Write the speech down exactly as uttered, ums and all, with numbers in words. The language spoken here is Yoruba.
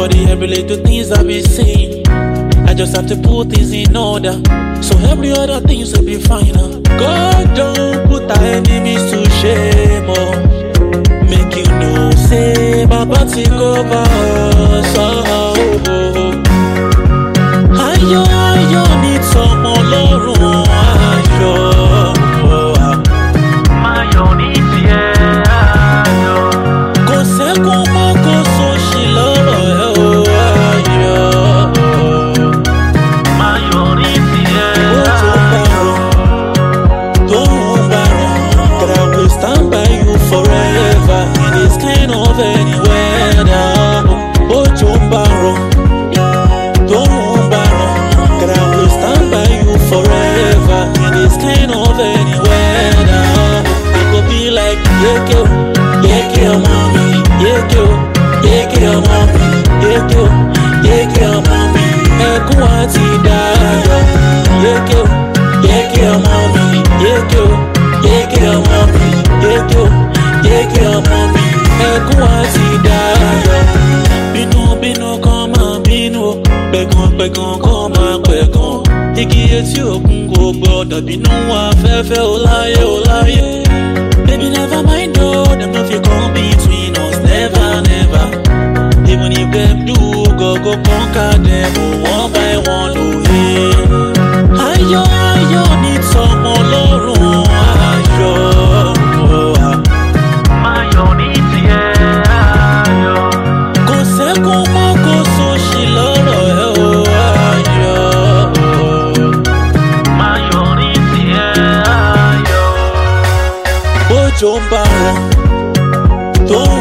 for the every little things that we see. I just have to put things in order, so every other things will be fine. uh. God don't put our enemies to shame, oh. Make you know, say, Baba take over us, oh, oh, oh. Ayo, ayo, need some Ọlọ́run, ayo, oh, ah. Mayo ní tiẹ̀ ayọ̀. Kò sẹ́kún mọ́, kò sóṣì lọ́rọ̀ ẹ̀, oh, ayo, oh. Mayo ní tiẹ̀ Ojo ayọ̀. baro, don't baro, that I will stand by you forever in this kind of any weather. Ojo baro, don't baro, that I will stand by you forever in this kind of any weather. I go be like Yeke, Yeke, mommy, Yeke, Yeke, mommy, Yeke, Yeke, mommy, Ẹkún àti Dayọ̀, Yeke, Yeke, mommy, Yeke, Yeke, mommy, Yeke, Yeke, mommy, Ẹkún àti Dayọ̀. Bínú bínú kan máa bínú, pẹ̀gàn pẹ̀gàn kan máa pẹ̀gàn. Igi etí òkun kò gbọdọ̀ bínú afẹ́fẹ́ ó láyé ó láyé. Baby never mind oh, them no fit come between us, never never. Even if them do, go go conquer them oh, one by one oh yeah. Ayọ̀ ayọ̀ need some Ọlọ́run, ayọ̀, oh, ah. Mayo ní tiẹ̀ ayọ̀. Kò sẹ́kún mọ́, kò sóṣì lọ́rọ̀ ẹ̀, oh, ayọ̀, oh. Mayo ní tiẹ̀ ayọ̀. Ojo ń bá rọ̀, tó ń